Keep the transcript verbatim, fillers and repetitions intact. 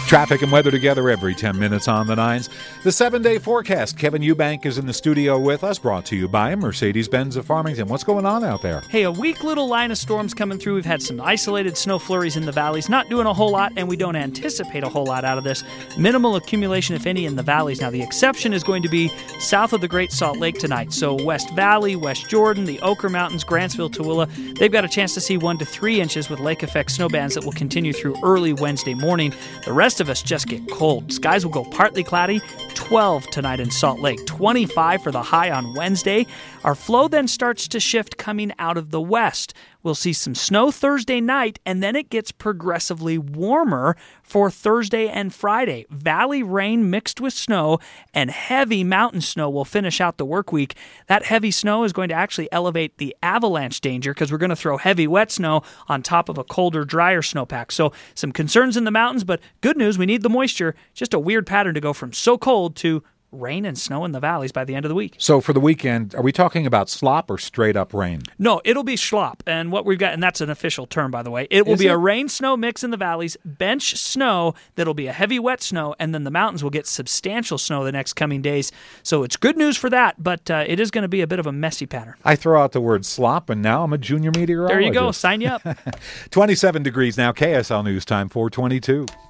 Traffic and weather together every ten minutes on the nines. The seven-day forecast. Kevin Eubank is in the studio with us, brought to you by Mercedes-Benz of Farmington. What's going on out there? Hey, a weak little line of storms coming through. We've had some isolated snow flurries in the valleys. Not doing a whole lot, and we don't anticipate a whole lot out of this. Minimal accumulation, if any, in the valleys. Now, the exception is going to be south of the Great Salt Lake tonight. So West Valley, West Jordan, the Ochre Mountains, Grantsville, Tooele, they've got a chance to see one to three inches with lake-effect snow bands that will continue through early Wednesday morning. The rest of us just get cold. Skies will go partly cloudy, twelve tonight in Salt Lake, twenty-five for the high on Wednesday. Our flow then starts to shift coming out of the west. We'll see some snow Thursday night, and then it gets progressively warmer for Thursday and Friday. Valley rain mixed with snow and heavy mountain snow will finish out the work week. That heavy snow is going to actually elevate the avalanche danger because we're going to throw heavy wet snow on top of a colder, drier snowpack. So some concerns in the mountains, but good news, we need the moisture. Just a weird pattern to go from so cold to rain and snow in the valleys by the end of the week. So for the weekend, are we talking about slop or straight up rain? No, it'll be slop. And what we've got, and that's an official term, by the way, it will Is be it? a rain-snow mix in the valleys, bench snow that'll be a heavy wet snow, and then the mountains will get substantial snow the next coming days. So it's good news for that, but uh, it is going to be a bit of a messy pattern. I throw out the word slop, and now I'm a junior meteorologist. There you go. Sign you up. twenty-seven degrees now. K S L News Time, four twenty-two.